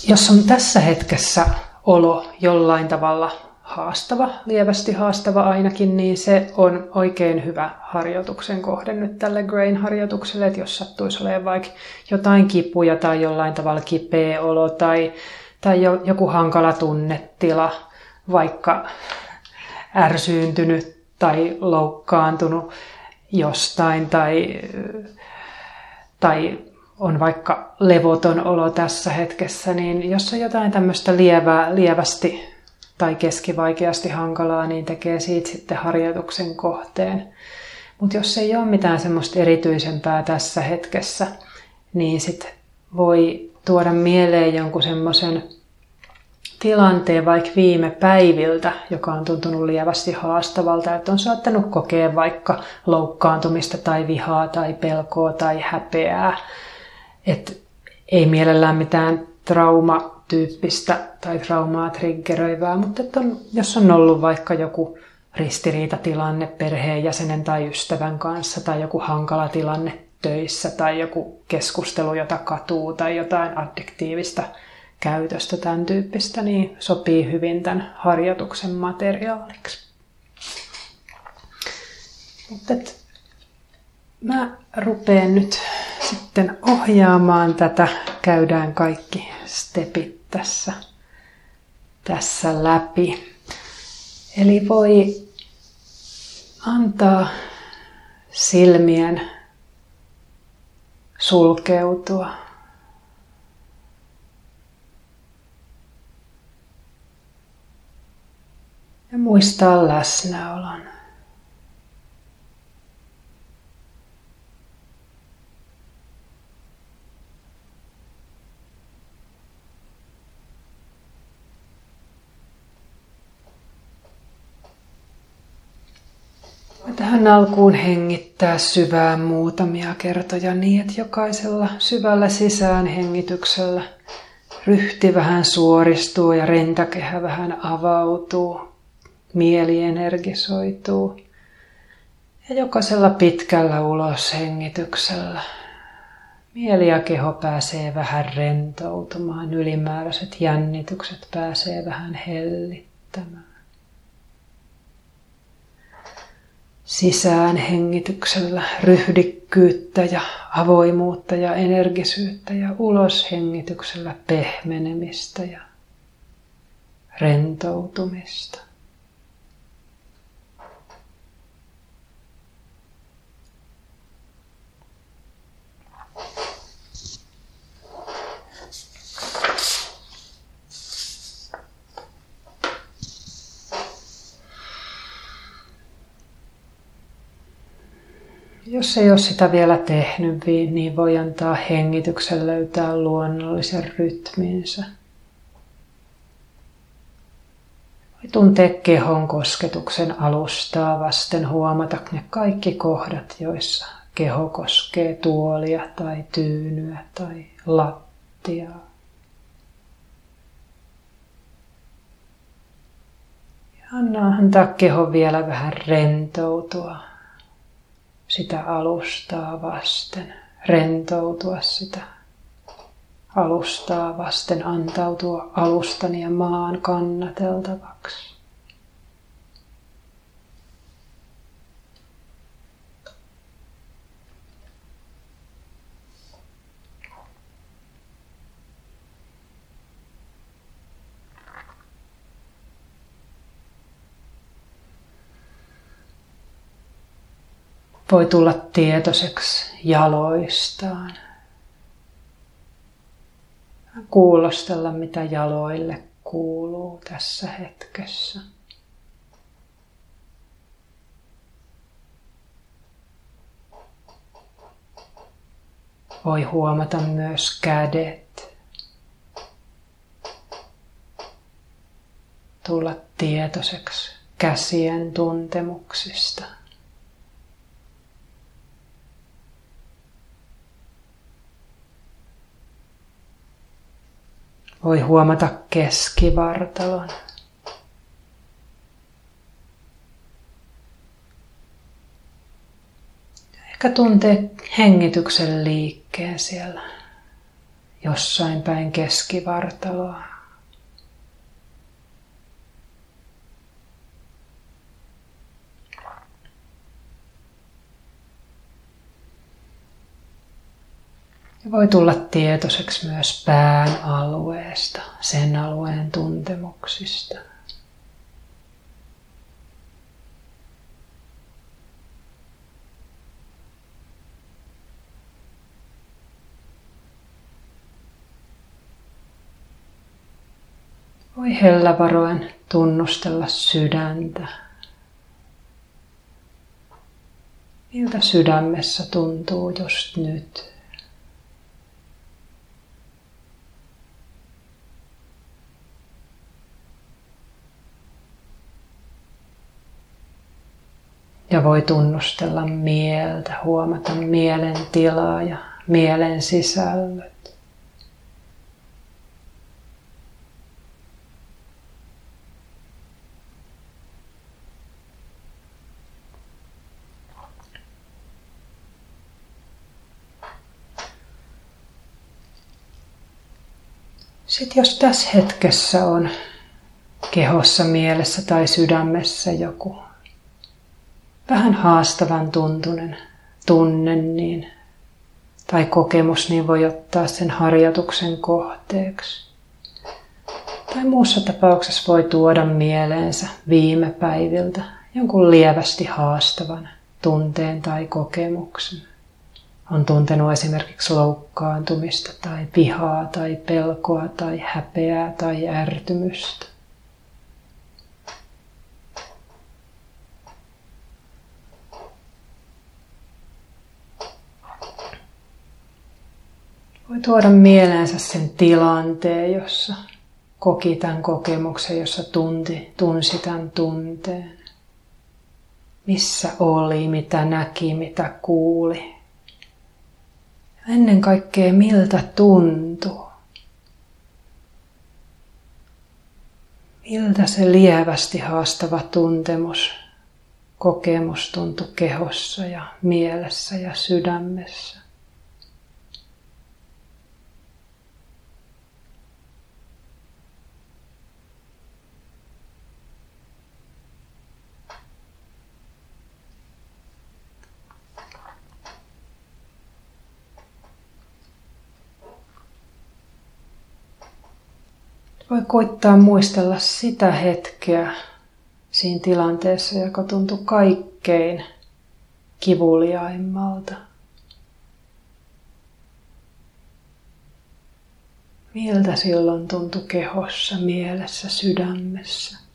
Jos on tässä hetkessä olo jollain tavalla haastava, lievästi haastava ainakin, niin se on oikein hyvä harjoituksen kohde nyt tälle Grain-harjoitukselle, että jos sattuisi olemaan vaikka jotain kipuja tai jollain tavalla kipeä olo tai joku hankala tunnetila, vaikka ärsyyntynyt tai loukkaantunut jostain tai on vaikka levoton olo tässä hetkessä, niin jos on jotain tämmöistä lievästi tai keskivaikeasti hankalaa, niin tekee siitä sitten harjoituksen kohteen. Mutta jos ei ole mitään semmoista erityisempää tässä hetkessä, niin sitten voi tuoda mieleen jonkun semmoisen tilanteen vaikka viime päiviltä, joka on tuntunut lievästi haastavalta, että on saattanut kokea vaikka loukkaantumista tai vihaa tai pelkoa tai häpeää. Et ei mielellään mitään traumatyyppistä tai traumaa triggeröivää, mutta jos on ollut vaikka joku ristiriitatilanne perheenjäsenen tai ystävän kanssa tai joku hankala tilanne töissä tai joku keskustelu, jota katuu tai jotain addiktiivista käytöstä tämän tyyppistä, niin sopii hyvin tämän harjoituksen materiaaliksi. Mutta mä rupean nyt sitten ohjaamaan tätä. Käydään kaikki stepit tässä läpi. Eli voi antaa silmien sulkeutua. Ja muistaa läsnäolon. Tähän alkuun hengittää syvään muutamia kertoja niin, että jokaisella syvällä sisäänhengityksellä ryhti vähän suoristuu ja rintakehä vähän avautuu, mieli energisoituu. Ja jokaisella pitkällä uloshengityksellä mieli ja keho pääsee vähän rentoutumaan, ylimääräiset jännitykset pääsee vähän hellittämään. Sisäänhengityksellä ryhdikkyyttä ja avoimuutta ja energisyyttä ja uloshengityksellä pehmenemistä ja rentoutumista. Jos ei ole sitä vielä tehnyt, niin voi antaa hengityksen löytää luonnollisen rytminsä. Voi tuntea kehon kosketuksen alustaa vasten, huomata ne kaikki kohdat, joissa keho koskee tuolia tai tyynyä tai lattiaa. Ja antaa kehon vielä vähän rentoutua. Sitä alustaa vasten, rentoutua sitä alustaa vasten, antautua alustan ja maan kannateltavaksi. Voi tulla tietoiseksi jaloistaan. Kuulostella, mitä jaloille kuuluu tässä hetkessä. Voi huomata myös kädet. Tulla tietoiseksi käsien tuntemuksista. Voi huomata keskivartalon. Ehkä tuntee hengityksen liikkeen siellä jossain päin keskivartaloa. Ja voi tulla tietoiseksi myös pään alueesta, sen alueen tuntemuksista. Voi hellävaroen tunnustella sydäntä. Miltä sydämessä tuntuu just nyt? Ja voi tunnustella mieltä, huomata mielen tilaa ja mielen sisällöt. Sitten jos tässä hetkessä on kehossa, mielessä tai sydämessä joku vähän haastavan tuntunen tunne tai kokemus, niin voi ottaa sen harjoituksen kohteeksi. Tai muussa tapauksessa voi tuoda mieleensä viime päiviltä jonkun lievästi haastavan tunteen tai kokemuksen. On tuntenut esimerkiksi loukkaantumista tai vihaa tai pelkoa tai häpeää tai ärtymystä. Voi tuoda mieleensä sen tilanteen, jossa koki tämän kokemuksen, jossa tunsi tämän tunteen. Missä oli, mitä näki, mitä kuuli. Ennen kaikkea miltä tuntuu. Miltä se lievästi haastava kokemus tuntui kehossa ja mielessä ja sydämessä. Voi koittaa muistella sitä hetkeä siinä tilanteessa, joka tuntui kaikkein kivuliaimmalta. Miltä silloin tuntui kehossa, mielessä, sydämessä?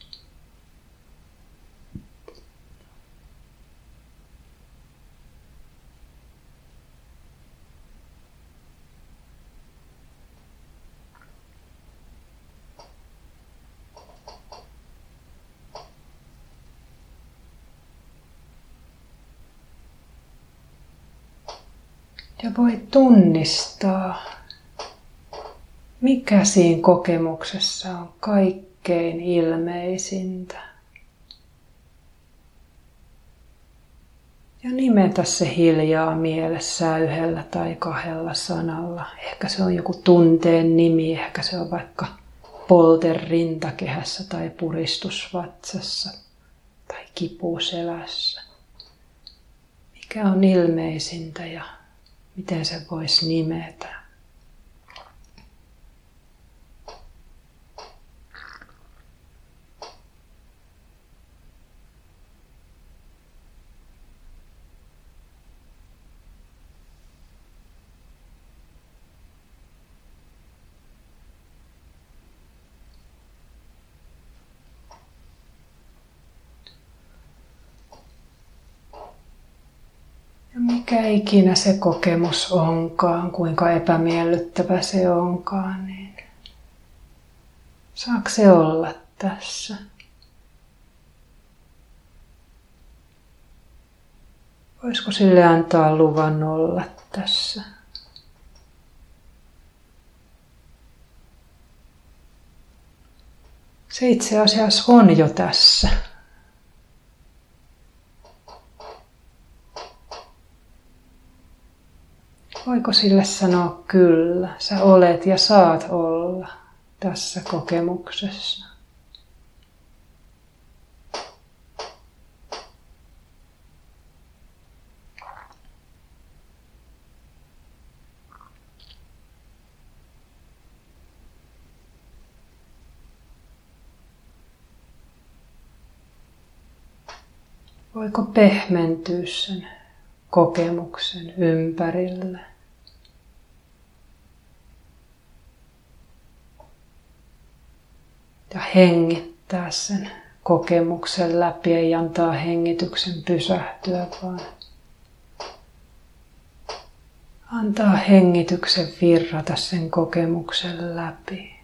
Ja voi tunnistaa, mikä siinä kokemuksessa on kaikkein ilmeisintä. Ja nimetä se hiljaa mielessä yhdellä tai kahdella sanalla. Ehkä se on joku tunteen nimi, ehkä se on vaikka polte rintakehässä tai puristus vatsassa tai kipu selässä. Mikä on ilmeisintä ja miten se voisi nimetä? Mikä ikinä se kokemus onkaan, kuinka epämiellyttävä se onkaan, niin saako se olla tässä? Voisiko sille antaa luvan olla tässä? Se itse asiassa on jo tässä. Voi Voiko sille sanoa kyllä? Sä olet ja saat olla tässä kokemuksessa. Voiko pehmentyä sen kokemuksen ympärille? Ja hengittää sen kokemuksen läpi, ei antaa hengityksen pysähtyä, vaan antaa hengityksen virrata sen kokemuksen läpi.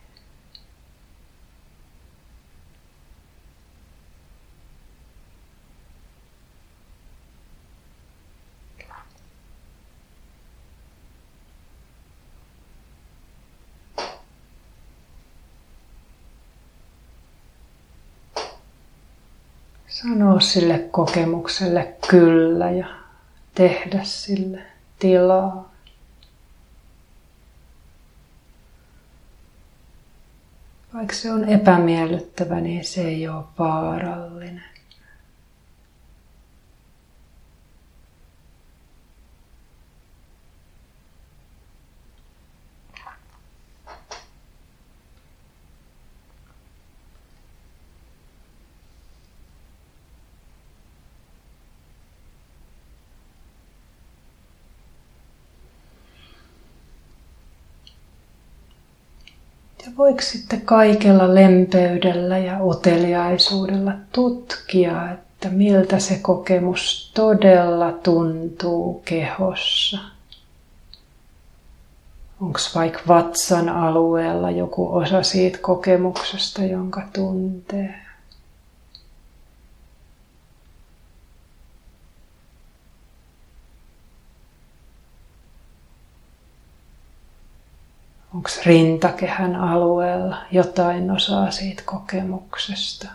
Sanoa sille kokemukselle kyllä ja tehdä sille tilaa. Vaikka se on epämiellyttävä, niin se ei ole vaarallinen. Ja voiko sitten kaikella lempeydellä ja uteliaisuudella tutkia, että miltä se kokemus todella tuntuu kehossa. Onko vaikka vatsan alueella joku osa siitä kokemuksesta, jonka tuntee? Onko rintakehän alueella jotain osaa siitä kokemuksesta?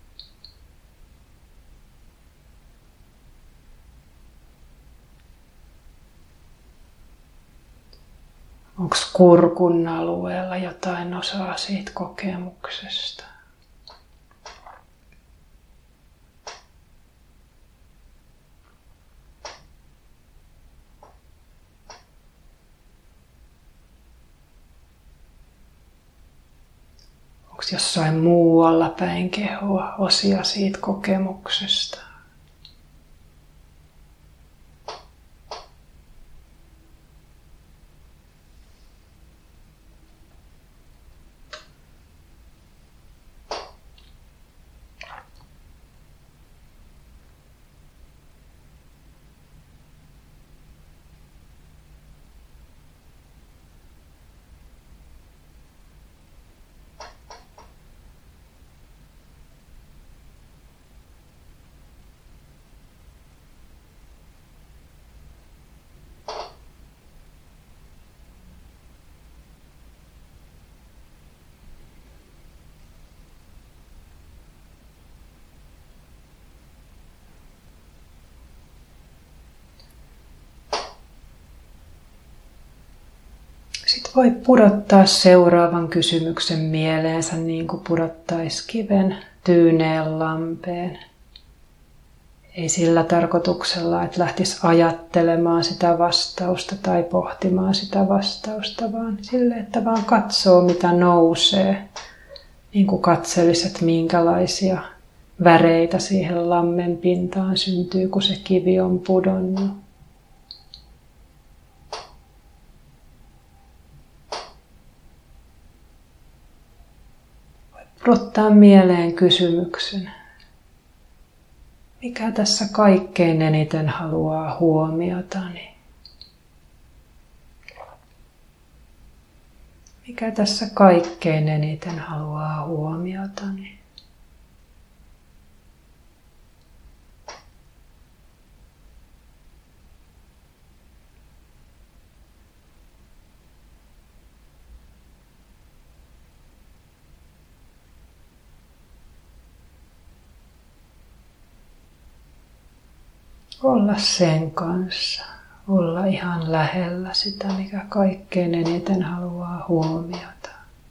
Onko kurkun alueella jotain osaa siitä kokemuksesta? Onko jossain muualla päin kehoa osia siitä kokemuksesta? Sitten voi pudottaa seuraavan kysymyksen mieleensä niin kuin pudottaisi kiven tyyneen lampeen. Ei sillä tarkoituksella, että lähtisi ajattelemaan sitä vastausta tai pohtimaan sitä vastausta, vaan sille, että vaan katsoo mitä nousee. Niin kuin katselisit, minkälaisia väreitä siihen lammen pintaan syntyy, kun se kivi on pudonnut. Ottaa mieleen kysymyksen. Mikä tässä kaikkein eniten haluaa huomiotani? Mikä tässä kaikkein eniten haluaa huomiotani? Olla sen kanssa. olla ihan lähellä sitä, mikä kaikkein eniten haluaa huomiota.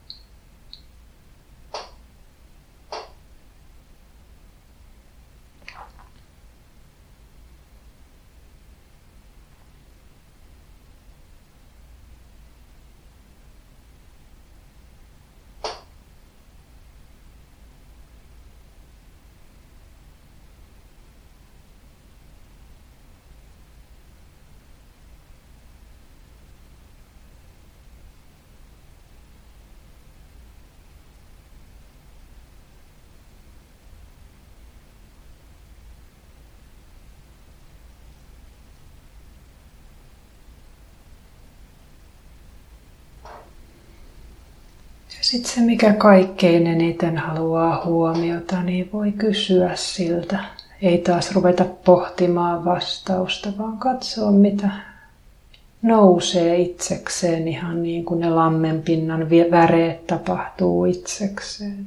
Sitten se, mikä kaikkein eniten haluaa huomiota, niin voi kysyä siltä. Ei taas ruveta pohtimaan vastausta, vaan katsoa, mitä nousee itsekseen, ihan niin kuin ne lammenpinnan väreet tapahtuu itsekseen.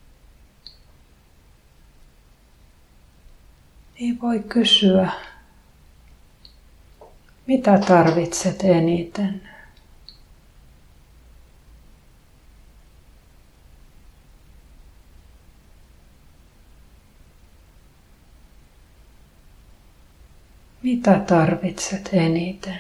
Niin voi kysyä, mitä tarvitset eniten? Mitä tarvitset eniten?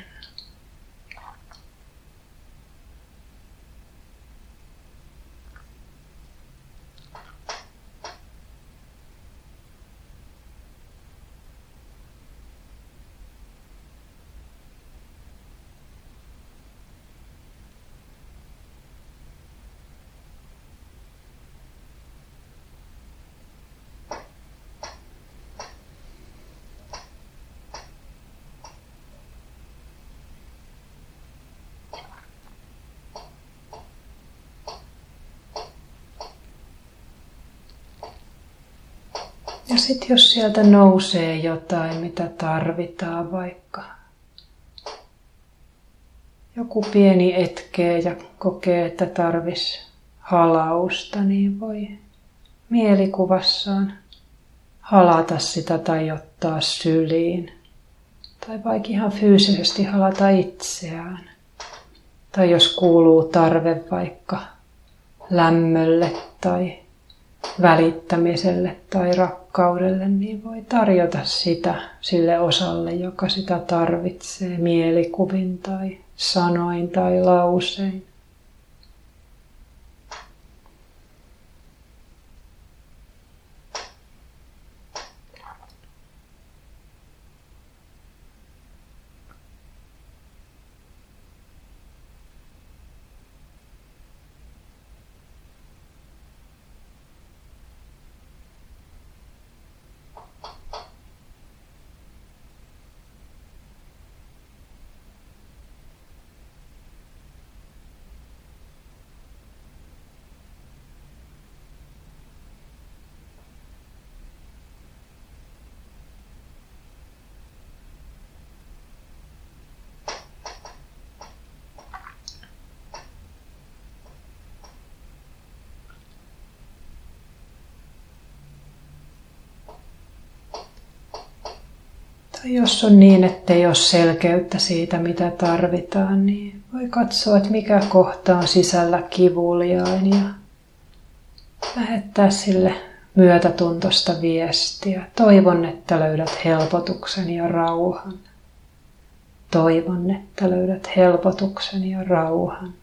Ja sitten jos sieltä nousee jotain, mitä tarvitaan, vaikka joku pieni etkee ja kokee, että tarvisi halausta, niin voi mielikuvassaan halata sitä tai ottaa syliin. Tai vaikka ihan fyysisesti halata itseään. Tai jos kuuluu tarve vaikka lämmölle tai välittämiselle tai rakkaudelle, niin voi tarjota sitä sille osalle, joka sitä tarvitsee mielikuvin tai sanoin tai lausein. Tai jos on niin, ettei ole selkeyttä siitä, mitä tarvitaan, niin voi katsoa, että mikä kohta on sisällä kivuliain ja lähettää sille myötätuntosta viestiä. Toivon, että löydät helpotuksen ja rauhan. Toivon, että löydät helpotuksen ja rauhan.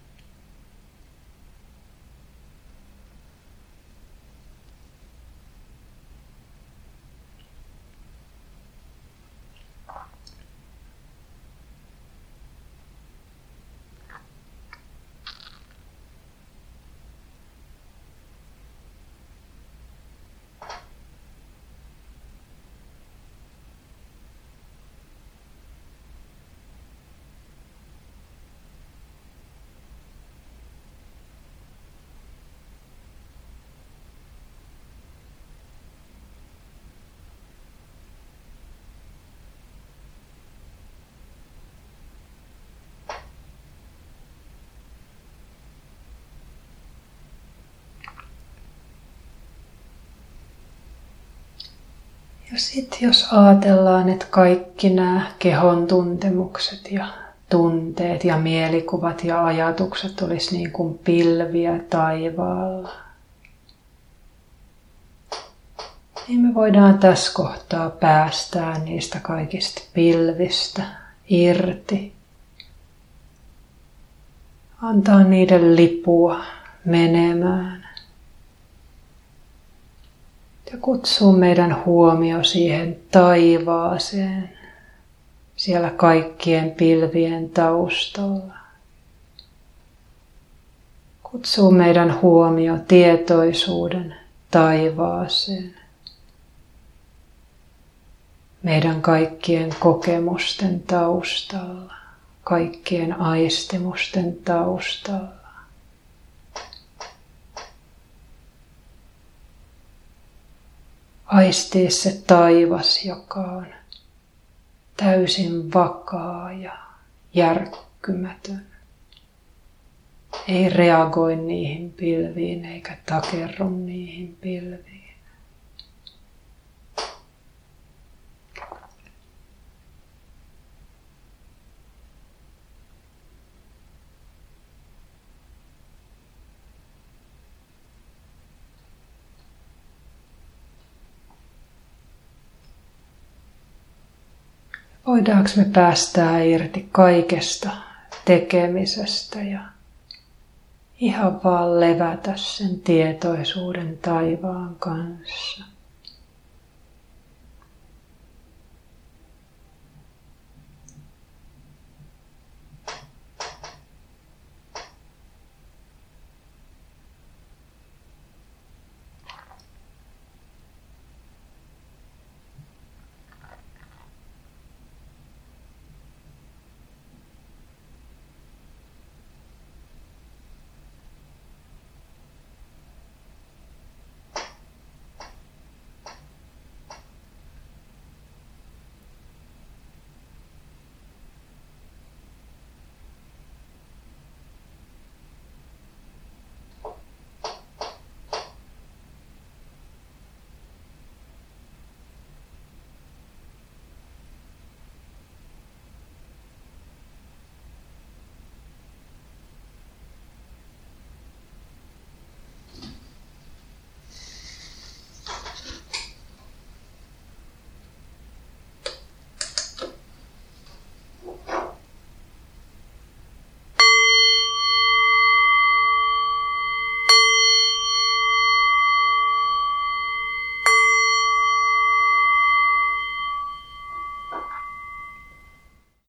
Ja sitten jos ajatellaan, että kaikki nämä kehon tuntemukset ja tunteet ja mielikuvat ja ajatukset olisi niin kuin pilviä taivaalla, niin me voidaan tässä kohtaa päästää niistä kaikista pilvistä irti. Antaa niiden lipua menemään. Ja kutsuu meidän huomio siihen taivaaseen, siellä kaikkien pilvien taustalla. Kutsuu meidän huomio tietoisuuden taivaaseen, meidän kaikkien kokemusten taustalla, kaikkien aistimusten taustalla. Aistii se taivas, joka on täysin vakaa ja järkkymätön. Ei reagoi niihin pilviin eikä takerru niihin pilviin. Voidaanko me päästää irti kaikesta tekemisestä ja ihan vaan levätä sen tietoisuuden taivaan kanssa.